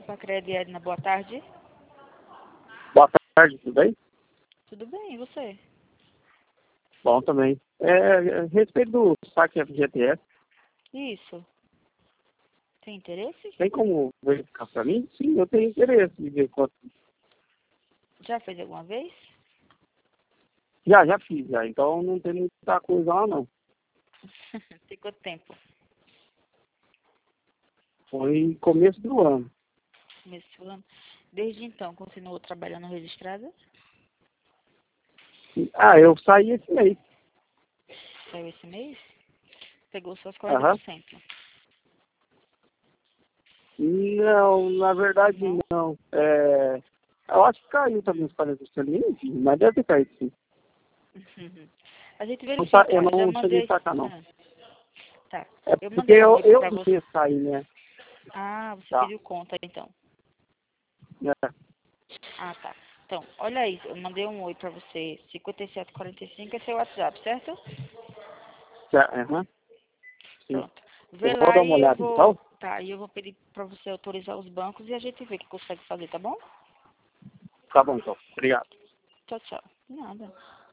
Pacred e Edna, boa tarde. Boa tarde, tudo bem? Tudo bem, e você? Bom também. A respeito do saque FGTS, Isso. Tem interesse? tem como verificar para mim? Sim, eu tenho interesse de ver quanto. Já fez alguma vez? Já fiz, já. Então não tem muita coisa lá, não. Tem quanto tempo? Foi começo do ano. Começo do ano. Desde então, continuou trabalhando registrada? Eu saí esse mês. Saiu esse mês? Pegou só os Aham. 40%. Não, na verdade Não? não. Eu acho que caiu também os 40%, enfim, mas deve ter caído sim. A gente verifica. Eu Eu já não cheguei mandei. a sacar, não. Tá. É Eu porque mandei um oi eu pra você. ia sair, né? Ah, você Tá. pediu conta então. É. Ah, tá. Então, olha aí, eu mandei um oi pra você. 5745 é seu WhatsApp, certo? Aham. Sim. Pronto. Vê Eu vou lá dar uma e eu olhada vou. então. Tá, e eu vou pedir pra você autorizar os bancos e a gente vê o que consegue fazer, tá bom? Tá bom então. Obrigado. Tchau, tchau. Nada.